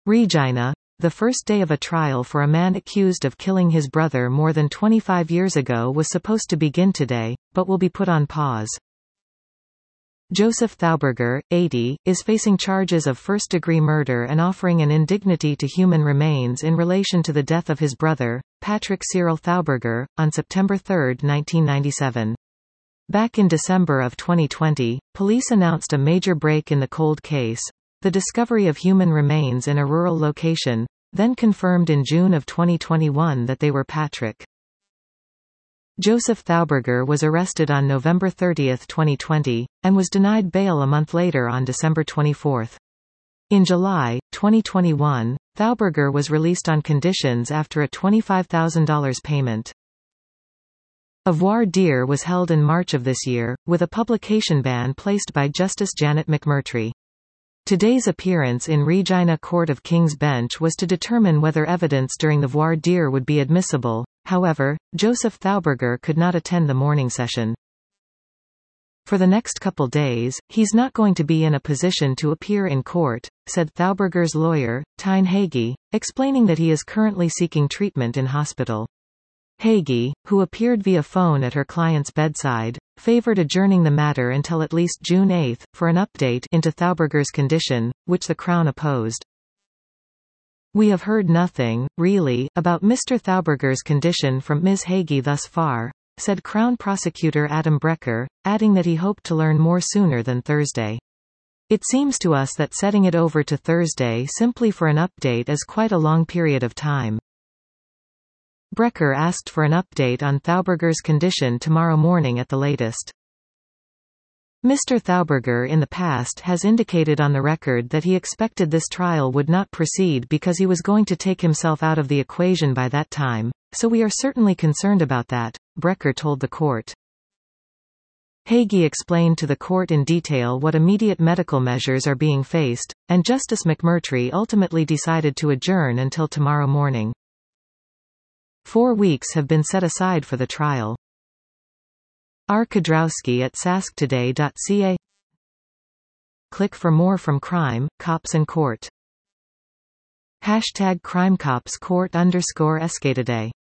Regina. The first day of a trial for a man accused of killing his brother more than 25 years ago was supposed to begin today, but will be put on pause. Joseph Thauberger, 80, is facing charges of first-degree murder and offering an indignity to human remains in relation to the death of his brother, Patrick Cyril Thauberger, on September 3, 1997. Back in December of 2020, police announced a major break in the cold case, the discovery of human remains in a rural location, then confirmed in June of 2021 that they were Patrick. Joseph Thauberger was arrested on November 30, 2020, and was denied bail a month later on December 24. In July 2021, Thauberger was released on conditions after a $25,000 payment. A voir dire was held in March of this year, with a publication ban placed by Justice Janet McMurtry. Today's appearance in Regina Court of King's Bench was to determine whether evidence during the voir dire would be admissible. However, Joseph Thauberger could not attend the morning session. For the next couple days, he's not going to be in a position to appear in court, said Thauberger's lawyer, Tyne Hagee, explaining that he is currently seeking treatment in hospital. Hagee, who appeared via phone at her client's bedside, favored adjourning the matter until at least June 8 for an update into Thauberger's condition, which the Crown opposed. "We have heard nothing, really, about Mr. Thauberger's condition from Ms. Hagee thus far," said Crown Prosecutor Adam Brecker, adding that he hoped to learn more sooner than Thursday. "It seems to us that setting it over to Thursday simply for an update is quite a long period of time." Brecker asked for an update on Thauberger's condition tomorrow morning at the latest. Mr. Thauberger in the past has indicated on the record that he expected this trial would not proceed because he was going to take himself out of the equation by that time, so we are certainly concerned about that, Brecker told the court. Hagee explained to the court in detail what immediate medical measures are being faced, and Justice McMurtry ultimately decided to adjourn until tomorrow morning. 4 weeks have been set aside for the trial. R. Kudrowski at sasktoday.ca. Click for more from Crime, Cops and Court. #CrimeCopsCourt_SK Today